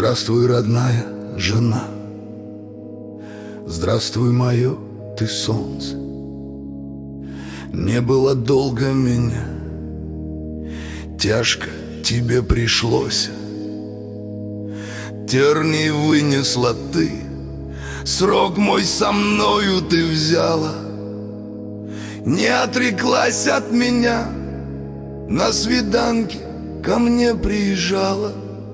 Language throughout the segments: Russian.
Здравствуй, родная жена, здравствуй, мое ты солнце. Не было долго меня, тяжко тебе пришлось. Терний вынесла ты, срок мой со мною ты взяла. Не отреклась от меня, на свиданке ко мне приезжала.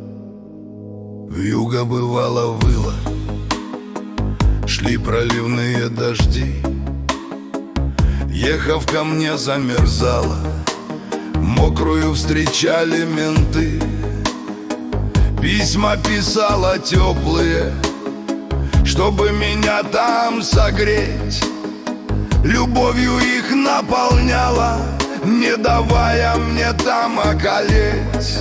Вьюга бывало выла, шли проливные дожди. Ехав ко мне замерзала, мокрую встречали менты. Письма писала теплые, чтобы меня там согреть. Любовью их наполняла, не давая мне там околеть.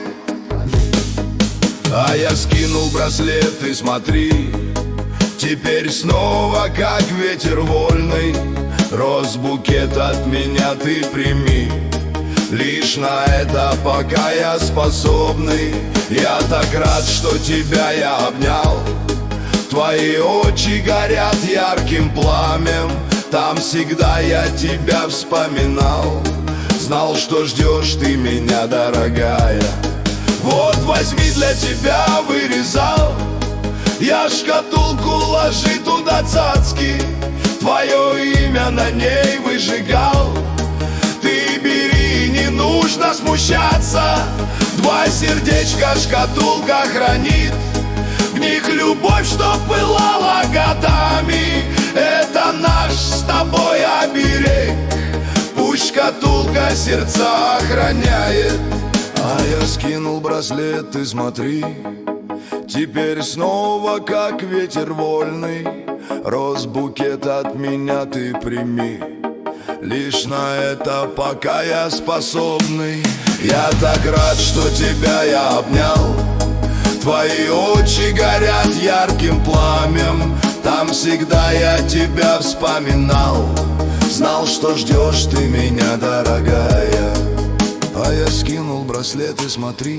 А я скинул браслет и смотри, теперь снова как ветер вольный. Росбукет от меня ты прими, лишь на это пока я способный. Я так рад, что тебя я обнял. Твои очи горят ярким пламем, там всегда я тебя вспоминал. Знал, что ждешь ты меня, дорогая. Вот возьми, для тебя вырезал я шкатулку, ложи туда цацки. Твое имя на ней выжигал. Ты бери, не нужно смущаться. Два сердечка шкатулка хранит, в них любовь, что пылала годами. Это наш с тобой оберег, пусть шкатулка сердца охраняет. А я скинул браслет и смотри, теперь снова как ветер вольный. Росбукет от меня ты прими, лишь на это пока я способный. Я так рад, что тебя я обнял. Твои очи горят ярким пламем, там всегда я тебя вспоминал. Знал, что ждешь ты меня, дорогая. А я скинул браслет и смотри,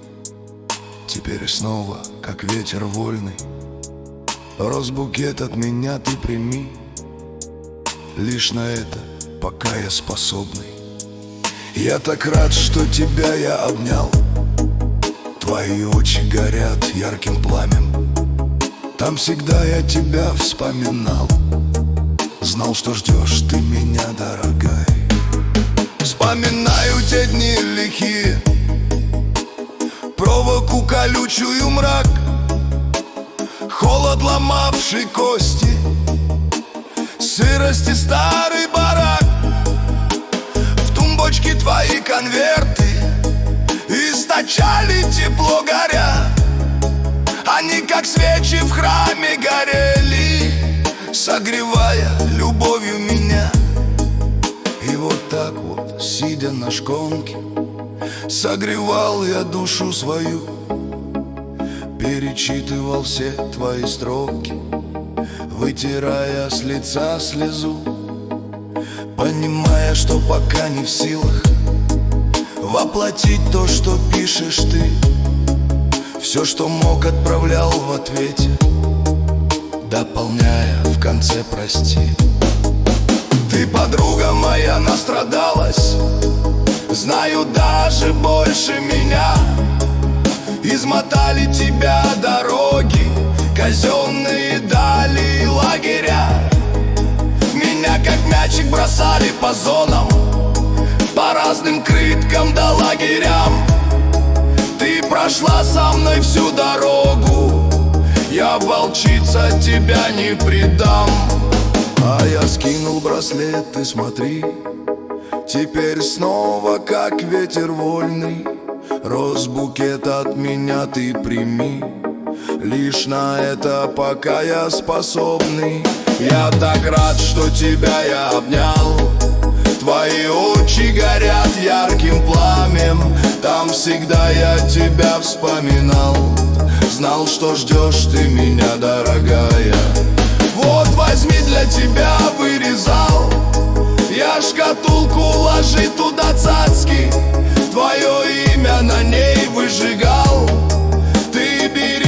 теперь снова как ветер вольный. Росбукет от меня ты прими, лишь на это пока я способный. Я так рад, что тебя я обнял. Твои очи горят ярким пламем, там всегда я тебя вспоминал. Знал, что ждешь ты меня, дорогая. Вспоминаю те дни лихие, проволоку колючую, мрак, холод, ломавший кости, сырости старый барак. В тумбочке твои конверты источали тепло, горя. Они как свечи в храме горели, согревая любовью меня. И вот так вот, сидя на шконке, согревал я душу свою, перечитывал все твои строки, вытирая с лица слезу, понимая, что пока не в силах воплотить то, что пишешь ты. Все, что мог, отправлял в ответе, дополняя в конце прости. Ты, подруга моя, настрадалась, знаю, даже больше меня. Измотали тебя дороги, казенные дали и лагеря. Меня как мячик бросали по зонам, по разным крыткам да лагерям. Ты прошла со мной всю дорогу, я, волчица, тебя не предам. А я скинул браслет и смотри, теперь снова как ветер вольный. Росбукет от меня ты прими, лишь на это пока я способный. Я так рад, что тебя я обнял. Твои очи горят ярким пламем, там всегда я тебя вспоминал. Знал, что ждешь ты меня, дорогая. Вот возьми, для тебя вырезал я шкатулку, ложи туда цацки. Твое имя на ней выжигал. Ты бери,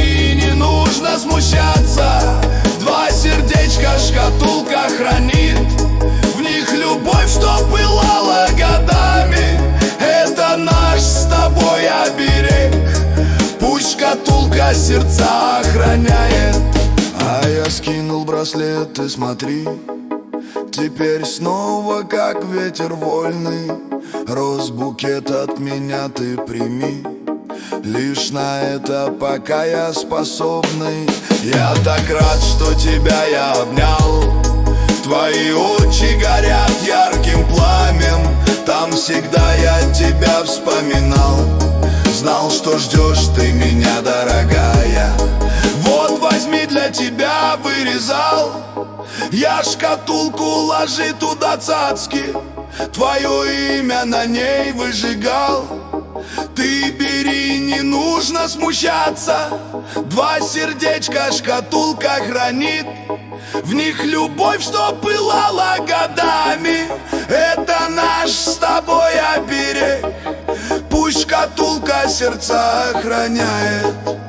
нужно смущаться. Два сердечка шкатулка хранит, в них любовь, что пылала годами. Это наш с тобой оберег, пусть шкатулка сердца охраняет. А я скинул браслет, ты смотри, теперь снова как ветер вольный. Розбукет от меня ты прими, лишь на это пока я способный. Я так рад, что тебя я обнял, твои очи горят ярким пламем. Там всегда я тебя вспоминал, знал, что ждешь ты меня, дорогая. Вот возьми, для тебя вырезал я шкатулку, ложи туда цацки, твое имя на ней выжигал. Ты бери, не нужно смущаться. Два сердечка шкатулка хранит, в них любовь, что пылала годами. Это наш с тобой оберег, пусть шкатулка сердца охраняет.